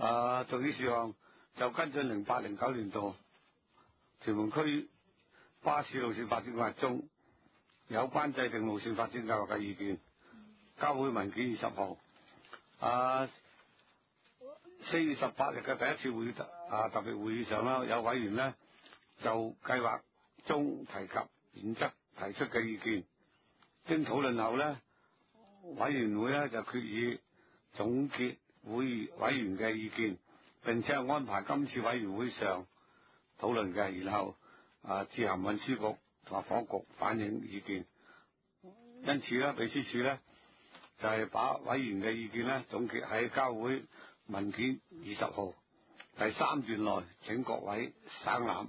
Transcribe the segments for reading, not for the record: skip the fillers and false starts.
動議事項就跟進08-09年度屯門區巴士路線發展計劃中有關制定路線發展計劃嘅意見，交會文件20號。4月18日嘅第一次會議特別會議上啦，有委員呢就計劃中提及原則提出嘅意見，經討論後呢，委員會呢就決議總結委員嘅意見，並且安排今次委員會上討論嘅，然後致函運輸局同埋房屋局反映意見。因此呢，秘書處呢就係把委員嘅意見呢總結喺交會文件20號第3段內，請各位省覽。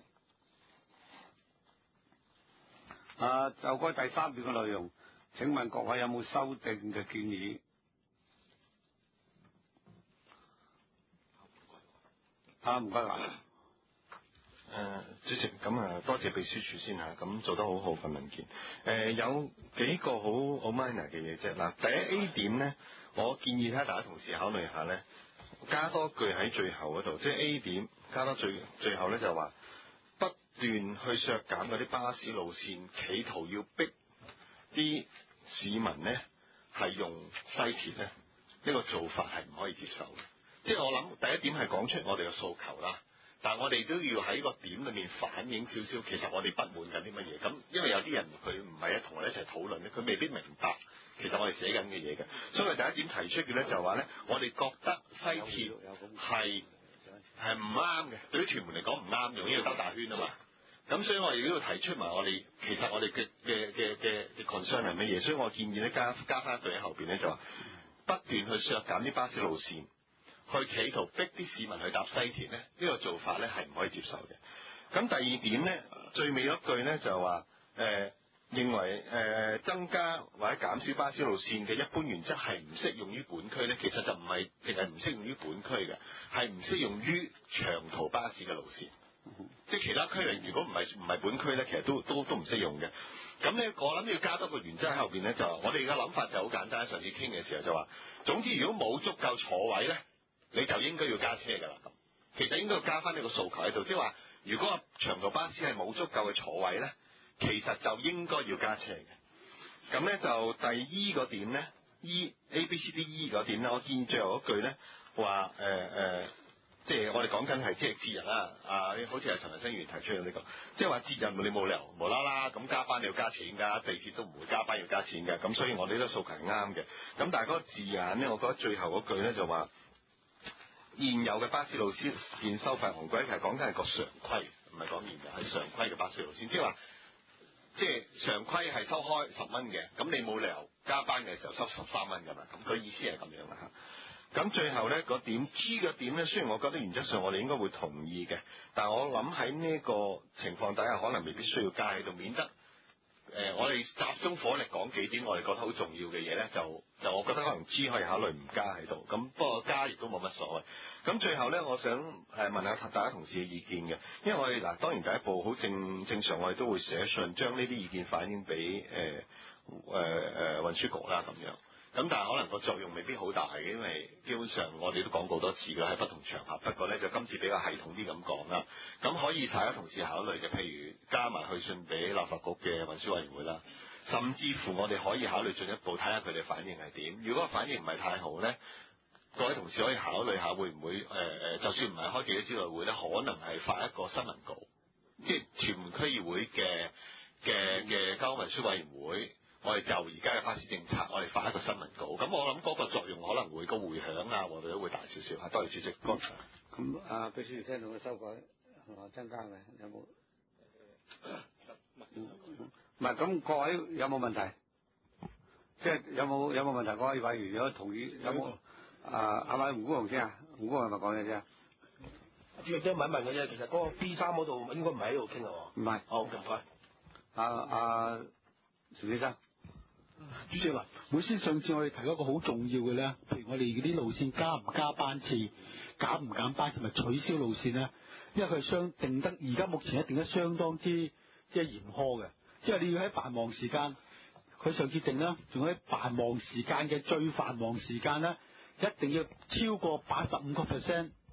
就該第3段嘅內容，請問各位有冇修訂嘅建議？唔該啦。 主席，咁多謝秘書處先吓，咁做得好好份文件。有幾個好 minor 嘅嘢啫。嗱，第一 A 點咧，我建議睇下大家同事考慮下咧，加多句喺最後嗰度，即係 A 點加多最後咧就話不斷去削減嗰啲巴士路線，企圖要逼啲市民咧係用西鐵咧，呢個做法係唔可以接受嘅。即係我諗第一點係講出我哋嘅訴求啦。但係我哋都要喺個點裏面反映少少，其實我哋不滿緊啲乜嘢。咁因為有啲人佢唔係同我哋一齊討論咧，佢未必明白其實我哋寫緊嘅嘢嘅。所以第一點提出嘅咧就話咧，我哋覺得西鐵係唔啱嘅，對於屯門嚟講唔啱用呢個兜大圈啊嘛。咁所以我哋都要提出埋我哋其實我哋嘅 concern 係乜嘢。所以我建議咧加翻一句喺後邊咧就話不斷去削減啲巴士路線。去企圖逼啲市民去搭西鐵咧，呢個做法咧係唔可以接受嘅。咁第二點咧，最尾一句咧就話認為增加或者減少巴士路線嘅一般原則係唔適用於本區咧，其實就唔係淨係唔適用於本區嘅，係唔適用於長途巴士嘅路線。即係其他區域如果唔係本區咧，其實都唔適用嘅。咁咧，我諗要加多個原則喺後邊咧，就我哋嘅諗法就好簡單。上次傾嘅時候就話，總之如果冇足夠坐位咧，你就應該要加車㗎啦。咁其實應該要加翻呢個訴求喺度，即係話如果長途巴士係冇足夠嘅坐位咧，其實就應該要加車嘅。咁咧就第 E 個點咧 ，E A B C D E 嗰點咧，我建議最後一句咧話即係我哋講緊係即係節日啦，好似係陳文生議員提出嘅呢個，即係話節日你冇理由無啦啦咁加班你要加錢㗎，地鐵都唔會加班要加錢㗎。咁所以我哋呢個訴求係啱嘅。咁但係嗰個字眼咧，我覺得最後嗰句咧就話。現有嘅巴士路線收費昂貴，係講緊係個常規，唔係講現有係常規嘅巴士路線，即係話，即係常規係收開10蚊嘅，咁你冇理由加班嘅時候收13蚊㗎嘛，咁佢意思係咁樣啦嚇。咁最後咧個點 G 嘅點咧，雖然我覺得原則上我哋應該會同意嘅，但係我諗喺呢個情況底下，可能未必需要加喺度，免得。我哋集中火力講幾點，我哋覺得好重要嘅嘢咧，就我覺得可能 G 可以考慮唔加喺度，咁不過加亦都冇乜所謂。咁最後咧，我想問下大家同事嘅意見嘅，因為我哋當然第一步好正常，我哋都會寫信將呢啲意見反映俾運輸局啦咁樣。咁但係可能個作用未必好大嘅，因為基本上我哋都講過多次嘅喺不同場合。不過咧就今次比較系統啲咁講啦。咁可以大家同事考慮嘅，譬如加埋去信俾立法局嘅運輸委員會啦，甚至乎我哋可以考慮進一步睇下佢哋反應係點。如果反應唔係太好咧，各位同事可以考慮下會唔會就算唔係開記者招待會咧，可能係發一個新聞稿，即係屯門區議會嘅交通運輸委員會。我哋就而家嘅巴士政策，我哋發一個新聞稿，咁我諗嗰個作用可能會個迴響啊，或者會大少少嚇。多謝主席。剛才咁秘書聽到嘅修改增加嘅有冇？唔係咁，各位有冇問題？即係有冇問題？各位委員如果同意，有冇係咪吳姑紅先啊？吳姑紅係咪講嘢先啊？ 主席都問一問嘅啫，其實嗰個 B3嗰度應該唔係喺度傾啊？ 唔係。 好，唔該。 邵先生。 主席啊，本身上次我哋提一個好重要嘅咧，譬如我哋嗰啲路線加唔加班次，減唔減班次，咪取消路線咧？因為佢係定得而家目前一定得相當之即係嚴苛嘅，即係你要喺繁忙時間，佢上次定啦，仲喺繁忙時間嘅最繁忙時間咧，一定要超過85%，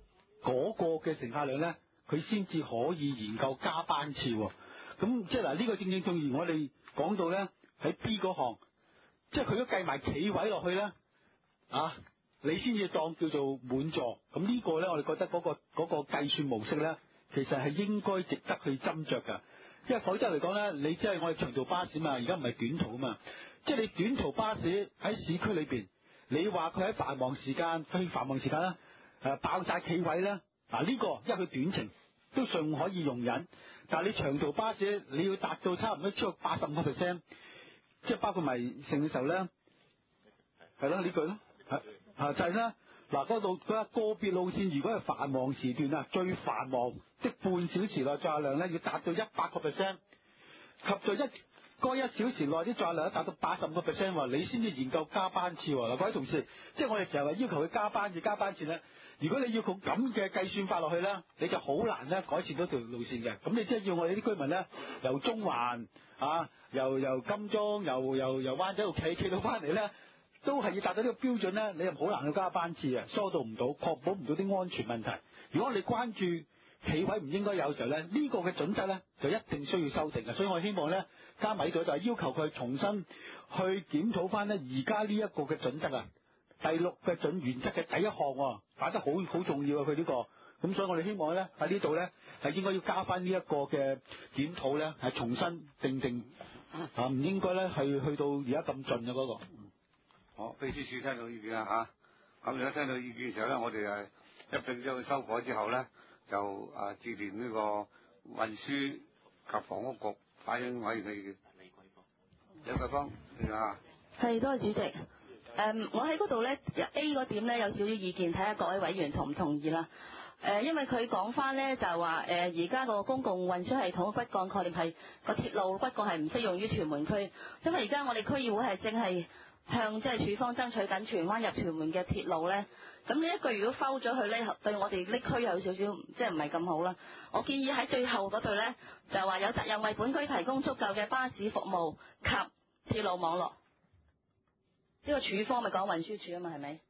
嗰個嘅乘客量咧，佢先至可以研究加班次喎。咁即係嗱，呢個正正正如我哋講到咧喺 B 嗰項，即係佢都計埋企位落去咧，你先至當叫做滿座。咁呢個咧，我哋覺得嗰個計算模式咧，其實係應該值得去斟酌㗎。因為否則嚟講咧，你即係我哋長途巴士嘛，而家唔係短途啊嘛。即係你短途巴士喺市區裏邊，你話佢喺繁忙時間啦，爆晒企位咧，呢個因為佢短程都尚可以容忍，但係你長途巴士你要達到差唔多超過85%，即係包括埋乘嘅時候咧，係咯呢句咯，就係啦。嗱，嗰度個別路線，如果係繁忙時段啊，最繁忙即半小時內載客量咧，要達到100%，及在嗰1小時內啲載客量達到85%喎，你先至研究加班次喎。嗱，各位同事，即係我哋成日話要求佢加班次咧，如果你要佢咁嘅計算法落去咧，你就好難咧改善到條路線嘅。咁你即係要我哋啲居民咧，由中環由金鐘由灣仔度企到翻嚟咧，都係要達到呢個標準咧，你又好難去加班次嘅，疏導唔到，確保唔到啲安全問題。如果你關注企位唔應該有時候咧，呢個嘅準則咧就一定需要修訂嘅。所以我希望咧加埋呢度就係要求佢重新去檢討翻咧而家呢一個嘅準則啊，第6嘅準原則嘅第1項擺得好重要啊，佢呢個。咁所以我哋希望咧喺呢度咧係應該要加翻呢一個嘅檢討咧，係重新定唔應該咧係去到而家咁盡嘅嗰個。 好，秘書處聽到意見啦嚇，咁而家聽到意見嘅時候咧，我哋一並將佢修改之後咧，就致電呢個運輸及房屋局反映委員嘅意見。李桂芳， 係，多謝主席。我喺嗰度咧 A 嗰點咧有少少意見，睇下各位委員同唔同意啦。因為佢講翻咧就係話而家個公共運輸系統骨幹概念係個鐵路骨幹係唔適用於屯門區，因為而家我哋區議會係正係向即係處方爭取緊荃灣入屯門嘅鐵路咧，咁呢一句如果摟咗佢咧，對我哋呢區有少少即係唔係咁好啦。我建議喺最後嗰度咧就話有責任為本區提供足夠嘅巴士服務及鐵路網絡。呢個處方咪講運輸署啊嘛，係咪？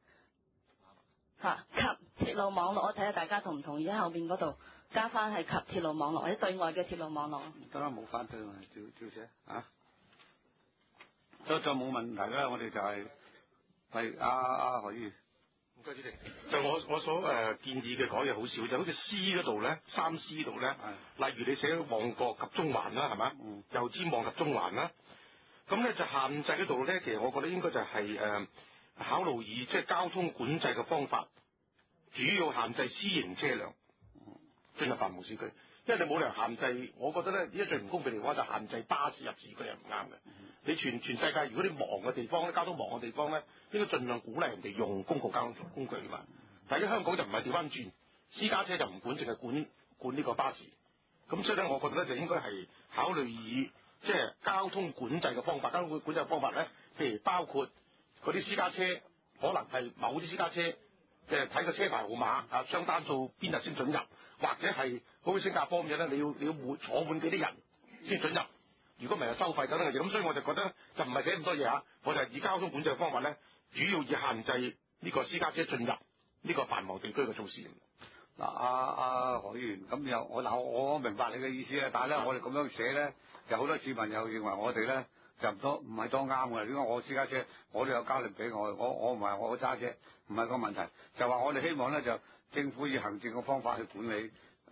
及鐵路網絡，我睇下大家同唔同意喺後面嗰度加翻係及鐵路網絡或者對外嘅鐵路網絡。 得啦，冇反對嘛，照寫啊。再冇問題啦，我哋就係何議員。 唔該主席，就我所建議嘅改嘢好少，就好似 C 嗰度咧，3C 度咧，例如你寫旺角及中環啦，係咪？油尖旺及中環啦，咁咧就限制嗰度咧，其實我覺得應該就係考慮以即係交通管制嘅方法，主要限制私營車輛進入繁忙市區。因為你冇理由限制，我覺得咧，而家最唔公平嘅話就限制巴士入市區係唔啱嘅。你全世界，如果你忙嘅地方咧，交通忙嘅地方咧，應該盡量鼓勵人哋用公共交通工具嘛。但係喺香港就唔係調翻轉，私家車就唔管，淨係管呢個巴士。咁所以咧，我覺得咧就應該係考慮以即係交通管制嘅方法，交通管制嘅方法咧，譬如包括嗰啲私家車，可能係某啲私家車。即係睇個車牌號碼雙單數邊日先准入，或者係好似新加坡咁樣咧，你要坐滿幾啲人先准入。如果唔係收費等等嘅嘢，咁所以我就覺得就唔係寫咁多嘢我就以交通管制嘅方法咧，主要以限制呢個私家車進入呢個繁忙地區嘅措施。 嗱，何議員，咁又我明白你嘅意思啊，但係咧我哋咁樣寫咧，有好多市民又認為我哋咧就唔係當啱嘅。點解我私家車我都有交力俾我唔係我揸車，唔係個問題，就話我哋希望咧就政府以行政嘅方法去管理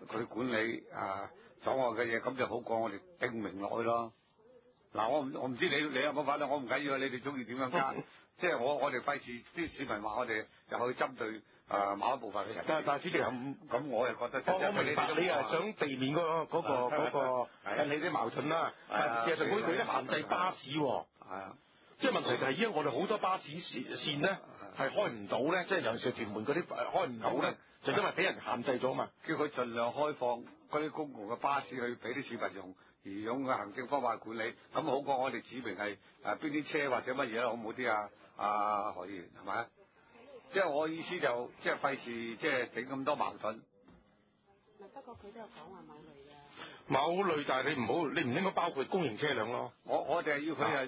阻礙嘅嘢，咁就好過我哋定明落去咯。嗱，我唔知你有冇反對，我唔緊要，你哋中意點樣加，即係我哋費事啲市民話我哋又去針對某一部分嘅人。但係主席咁，我又覺得我明白你係想避免嗰個引起啲矛盾啦。但事實上佢哋都限制巴士喎。係啊。即係問題就係，因為我哋好多巴士線咧係開唔到咧，即係尤其是屯門嗰啲開唔到咧，就因為俾人限制咗嘛。叫佢盡量開放嗰啲公共嘅巴士去俾啲市民用，而用嘅行政方法去管理，咁好過我哋指明係邊啲車或者乜嘢啦，好唔好啲啊？何議員係咪？即係我意思就即係費事即係整咁多矛盾。 不過佢都有講話某類嘅。 某類就係你唔應該包括公營車輛咯。 我哋係要佢係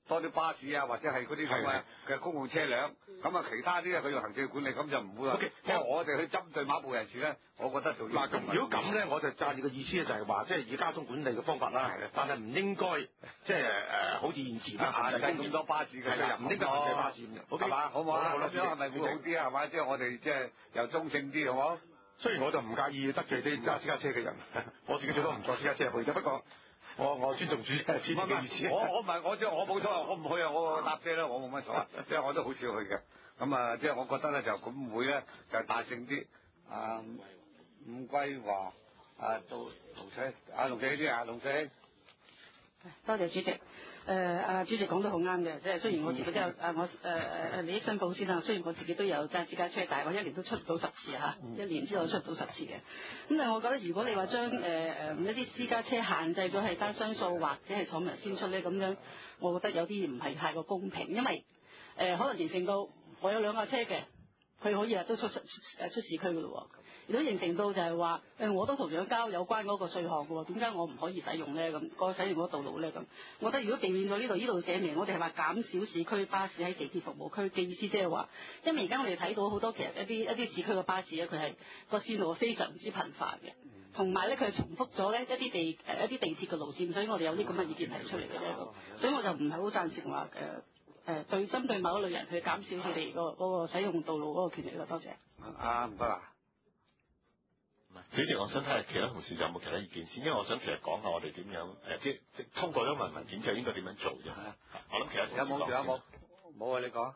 多啲巴士啊，或者係嗰啲咁嘅公共車輛。咁啊，其他啲佢要行政管理，咁就唔會話。即係我哋去針對某部分人士咧，我覺得就嗱咁，如果咁咧，我就贊你嘅意思咧，就係話即係以交通管理嘅方法啦，但係唔應該即係好似現時啦， 限制咁多巴士嘅出入， 唔應該限制巴士咁樣， 係嘛？好唔好啊？咁樣係咪會好啲啊？係嘛？即係我哋即係又中性啲，好唔好？ 雖然我就唔介意得罪啲揸私家車嘅人，我自己最多唔坐私家車入去啫。不過我尊重主席嘅意思。 我唔係我冇所謂，我唔去啊！我搭車啦，我冇乜所謂，即係我都好少去嘅。咁啊，即係我覺得咧就咁會咧就係大聲啲。伍桂華龍四呢啲啊，龍四。 多謝主席。主席講得好啱嘅，即係雖然我自己都有利益申報先啦。雖然我自己都有揸私家車，但係我一年都出唔到10次嚇，一年之後出唔到10次嘅。咁但係我覺得如果你話將一啲私家車限制咗係單雙數或者係闖入先出咧，咁樣我覺得有啲唔係太過公平，因為可能形成到我有2架車嘅，佢可以日都出市區嘅咯喎。亦都形成到就係話我都同樣交有關嗰個稅項嘅喎，點解我唔可以使用咧？咁個使用嗰道路咧咁，我覺得如果避免咗呢度寫明，我哋係話減少市區巴士喺地鐵服務區嘅意思，即係話，因為而家我哋睇到好多其實一啲市區嘅巴士咧，佢係個線路非常之頻繁嘅，同埋咧佢係重複咗咧一啲地鐵嘅路線，所以我哋有啲咁嘅意見提出嚟嘅咧，所以我就唔係好贊成話對針對某一類人去減少佢哋嗰個使用道路嗰個權利咯。多謝。 唔該啊。 主席，我想睇下其他同事有冇其他意見先，因為我想其實講下我哋點樣即通過咗文件就應該點樣做啫。我諗其他同事有冇冇啊？你講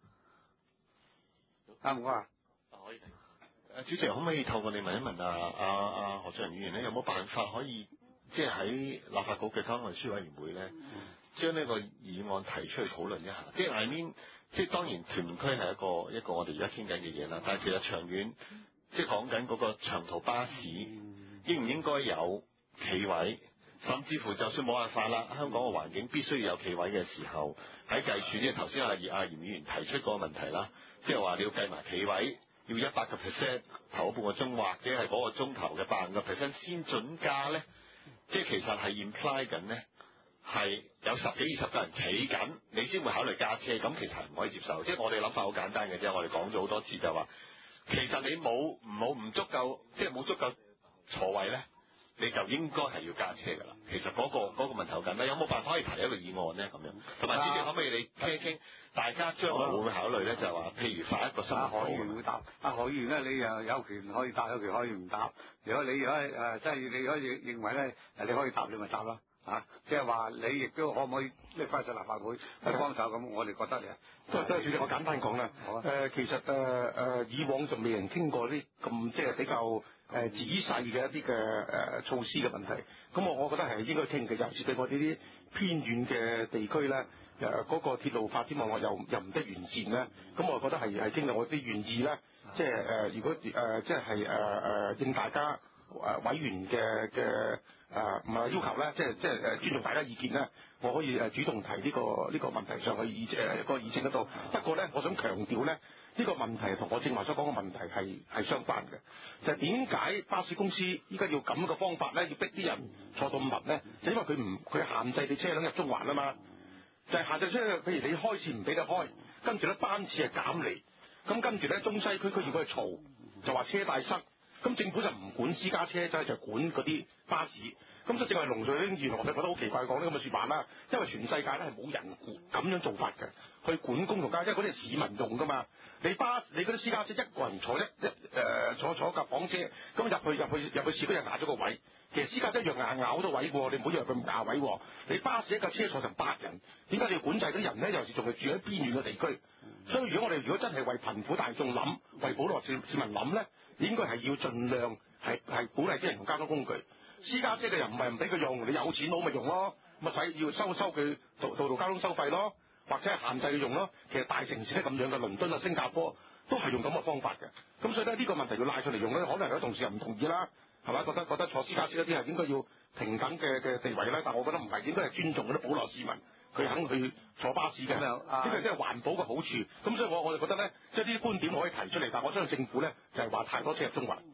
唔該啊。 可以。主席可唔可以透過你問一問何俊仁議員咧，有冇辦法可以即係喺立法局嘅交通運輸委員會咧，將呢個議案提出去討論一下？即係 I mean，即係當然屯門區係一個我哋而家傾緊嘅嘢啦，但係其實長遠。即係講緊嗰個長途巴士應唔應該有企位，甚至乎就算冇辦法啦，香港嘅環境必須要有企位嘅時候，喺計算呢頭先阿嚴議員提出嗰個問題啦，即係話你要計埋企位，要100%頭半個鐘，或者係嗰個鐘頭嘅80%先準價咧，即係其實係 imply 緊咧係有10幾20個人企緊，你先會考慮加車，咁其實係唔可以接受。即係我哋諗法好簡單嘅啫，我哋講咗好多次就話。其實你唔足夠，即係冇足夠座位咧，你就應該係要加車㗎啦。其實嗰個問題好簡單，有冇辦法可以提一個議案咧咁樣？同埋主席可唔可以你傾一傾，大家將來會唔會考慮咧？就係話，譬如發一個新聞稿。何議員會答， 何議員咧，你又有權可以答，有權可以唔答。如果你即係你可以認為咧，你可以答，你咪答咯。即係話你亦都可唔可以拎翻上立法會去幫手咁？我哋覺得都係主席，我簡單講啦。其實以往就未人傾過啲咁即係比較仔細嘅一啲嘅措施嘅問題。咁我覺得係應該傾嘅，尤其是對我哋啲偏遠嘅地區咧，嗰個鐵路發展網絡又唔得完善咧。咁我覺得係傾到我啲願意咧，即係如果即係應大家委員嘅唔係要求咧，即係尊重大家意見咧，我可以主動提呢個問題上去個議程嗰度。不過咧，我想強調咧，呢個問題同我正話所講嘅問題係相關嘅。就係點解巴士公司依家要咁嘅方法咧，要逼啲人坐到咁密咧？就因為佢限制你車輛入中環啊嘛，就係限制車輛，譬如你開線唔俾你開，跟住咧班次係減嚟，咁跟住咧中西區如果係嘈，就話車大塞。咁政府就唔管私家車，就管嗰啲巴士。咁所以正係龍瑞興議員，我就覺得好奇怪講啲咁嘅説話啦。因為全世界咧係冇人咁樣做法嘅，去管公共交通，因為嗰啲係市民用噶嘛。你嗰啲私家車一個人坐架房車，咁入去市區就壓咗個位。其實私家車一樣咬到位喎，你唔好以為佢唔壓位喎。你巴士一架車坐成8人，點解你要管制嗰啲人咧？尤其是仲係住喺邊遠嘅地區。所以如果真係為貧苦大眾諗，為普羅市民諗咧，應該係要盡量係鼓勵啲人用交通工具。私家車嘅人唔係唔俾佢用，你有錢佬咪用咯，咪要收佢道路交通收費咯，或者係限制佢用咯。其實大城市係咁樣嘅，倫敦啊、新加坡都係用咁嘅方法嘅。咁所以咧呢個問題要拉出嚟用咧，可能有啲同事又唔同意啦，係嘛？覺得坐私家車嗰啲係應該要平等嘅地位咧，但我覺得唔係，應該係尊重嗰啲普羅市民，佢肯去坐巴士嘅，呢個即係環保嘅好處。咁所以我就覺得咧，即係呢啲觀點可以提出嚟，但我相信政府咧就係話太多車入中環。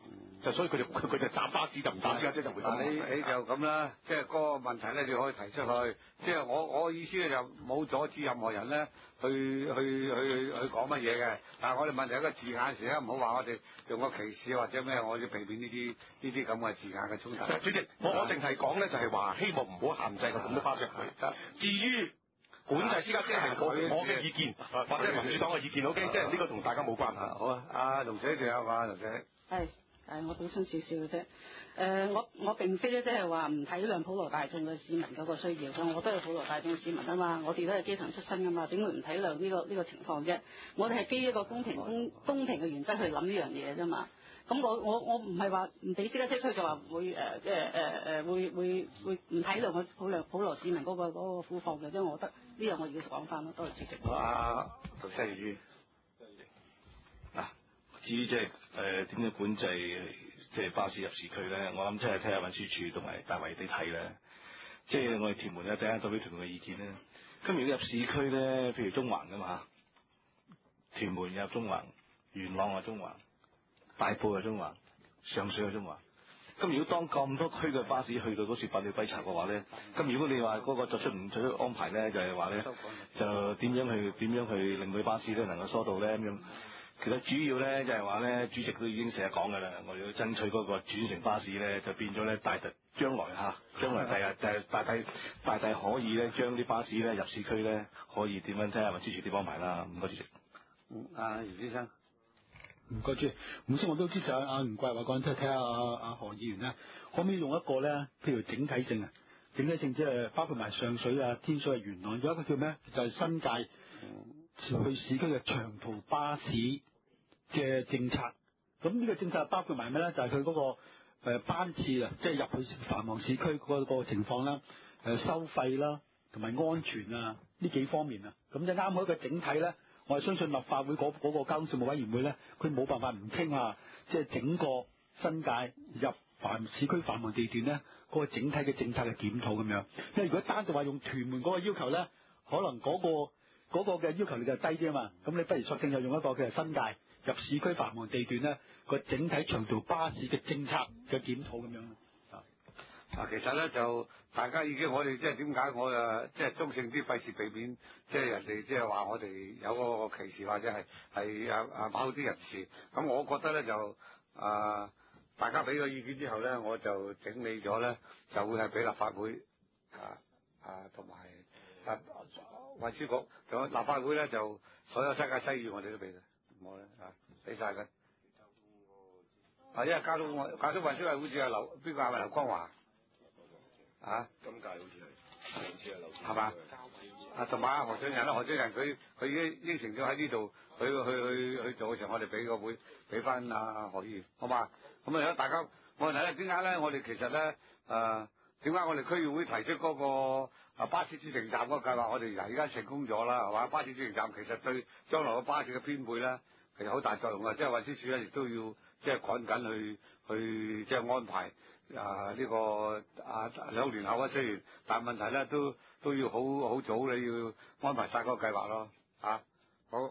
就所以佢就站巴士就唔搭私家車就會咁。 你就咁啦，即係嗰個問題咧，你可以提出去。即係我意思咧就冇阻止任何人咧去講乜嘢嘅。但係我哋問題一個字眼時咧，唔好話我哋用個歧視或者咩，我要避免呢啲咁嘅字眼嘅衝突。 主席，我淨係講咧就係話希望唔好限制咁多巴士入去。至於管制私家車係我嘅意見，或者民主黨嘅意見，OK，即係呢個同大家冇關係。 好啊，阿龍姐仲有嘛？龍姐係我補充少少嘅啫。我並非咧即係話唔體諒普羅大眾嘅市民嗰個需要嘅，我都係普羅大眾嘅市民啊嘛，我哋都係基層出身噶嘛，點會唔體諒呢個情況啫？我哋係基於一個公平嘅原則去諗呢樣嘢啫嘛。咁我唔係話唔俾私家車出去就話會會唔體諒我普羅市民嗰個苦況嘅，因為我覺得呢樣我要講翻咯。多謝主席。 杜西義嗱，至於即係點樣管制即係巴士入市區咧，我諗即係睇下運輸署同埋大圍地睇咧。即係我哋屯門有第一代表屯門嘅意見咧。咁如果入市區咧，譬如中環㗎嘛，屯門入中環，元朗啊中環，大埔啊中環，上水啊中環。咁如果當咁多區嘅巴士去到嗰處百鳥歸巢嘅話咧，咁如果你話嗰個作出安排咧，就係話咧，就點樣去令到巴士咧能夠疏導咧咁樣。其實主要咧就係話咧，主席都已經成日講㗎啦，我哋要爭取嗰個轉乘巴士咧，就變咗咧將來第日大體可以咧將啲巴士咧入市區咧可以點樣睇下運輸署點安排啦。唔該主席。 阿袁先生。 唔該主席，本身我都支持阿袁國華講，即係睇下阿何議員咧，可唔可以用一個咧，譬如整體性即係包括埋上水啊、天水啊、元朗，有一個叫咩？就係新界去市區嘅長途巴士嘅政策。咁呢個政策包括埋咩咧？就係佢嗰個班次啊，即係入去繁忙市區嗰個情況啦、收費啦，同埋安全啊呢幾方面啊。咁就啱好一個整體咧。我係相信立法會嗰個交通事務委員會咧，佢冇辦法唔傾啊，即係整個新界入市區繁忙地段咧，嗰個整體嘅政策嘅檢討咁樣。因為如果單獨話用屯門嗰個要求咧，可能嗰個嘅要求力就低啲啊嘛。咁你不如索性就用一個嘅新界入市區繁忙地段咧，個整體長途巴士嘅政策嘅檢討咁樣。 其實咧就大家已經我哋即係點解我即係中性啲，費事避免即係人哋即係話我哋有嗰個歧視或者係某啲人士。咁我覺得咧就大家俾個意見之後咧，我就整理咗咧，就會係俾立法會同埋運輸局同立法會咧，就所有新界西語我哋都俾佢，我咧俾晒佢。因為交通運輸係好似係邊個係咪劉江華？ 今屆好似係上次係劉係嘛？同埋何俊仁何俊仁佢已經應承咗喺呢度，去做嘅時候，我哋俾個會俾翻何議員，好嘛？咁啊，大家我哋睇下點解咧？我哋其實咧點解我哋區議會提出嗰個巴士轉乘站嗰個計劃，我哋而家成功咗啦，係嘛？巴士轉乘站其實對將來嘅巴士嘅編配咧，其實好大作用嘅，即係運輸署咧亦都要即係趕緊去即係安排。呢個2年後雖然，但問題咧都要好早你要安排晒嗰個計劃咯。好，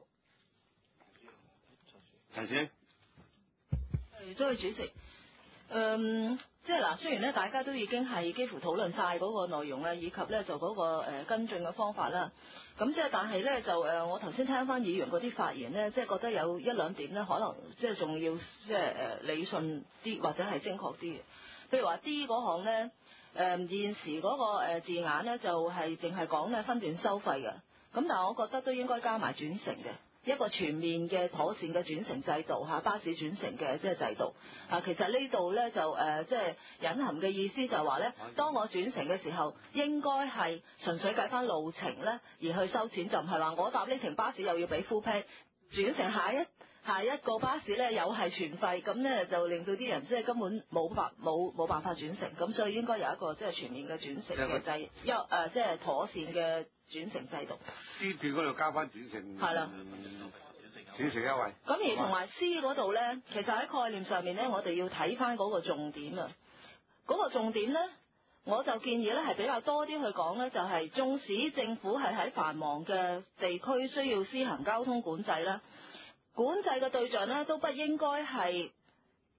陳小姐。 多謝主席。即係嗱，雖然咧大家都已經係幾乎討論晒嗰個內容啦，以及咧就嗰個跟進嘅方法啦。咁即係但係咧就我頭先聽翻議員嗰啲發言咧，即係覺得有一兩點咧，可能即係仲要即係理順啲或者係精確啲嘅。譬如話 D 嗰項咧，現時嗰個字眼咧就係淨係講咧分段收費嘅。咁但係我覺得都應該加埋轉乘嘅。一個全面嘅妥善嘅轉乘制度巴士轉乘嘅即係制度其實呢度咧就即係隱含嘅意思就係話咧，當我轉乘嘅時候，應該係純粹計翻路程咧而去收錢，就唔係話我搭呢程巴士又要俾 full pay， 轉乘下一個巴士咧又係全費，咁咧就令到啲人即係根本冇辦法轉乘，咁所以應該有一個即係全面嘅轉乘嘅制，即係妥善嘅轉乘制度。 呢段嗰度加翻轉乘， 係啦， 轉乘優惠。 咁而同埋 C 嗰度咧，其實喺概念上面咧，我哋要睇翻嗰個重點啊。嗰個重點咧，我就建議咧係比較多啲去講咧，就係縱使政府係喺繁忙嘅地區需要施行交通管制啦。管制嘅對象咧都不應該係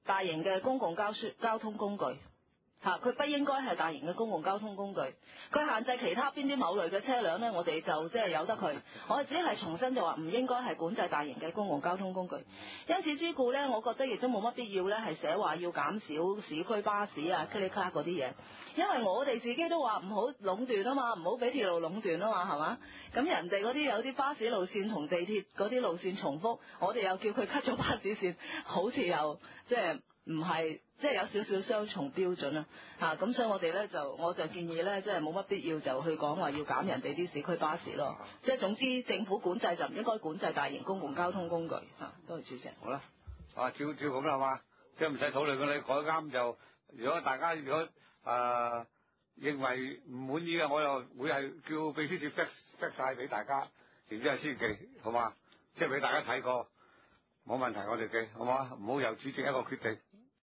大型嘅公共交通工具。佢不應該係大型嘅公共交通工具，佢限制其他邊啲某類嘅車輛呢，我哋就即係由得佢。我哋只係重新就話唔應該係管制大型嘅公共交通工具。因此之故呢，我覺得亦都冇乜必要呢係寫話要減少市區巴士啊、K 哩卡嗰啲嘢，因為我哋自己都話唔好壟斷啊嘛，唔好俾鐵路壟斷啊嘛，係嘛？咁人哋嗰啲有啲巴士路線同地鐵嗰啲路線重複，我哋又叫佢 cut 咗巴士線，好似又即係唔係。即係有少少雙重標準啦，咁所以我哋咧我就建議咧，即係冇乜必要就去講話要減人哋啲市區巴士咯。即係總之政府管制就唔應該管制大型公共交通工具。多謝主席。 好啦，照咁啦，係嘛？即係唔使討論嘅，你改啱就。如果大家認為唔滿意嘅，我又會係叫秘書處 fax 晒俾大家，然之後先寄，好嘛？即係俾大家睇過，冇問題我哋寄，好嘛？唔好由主席一個決定。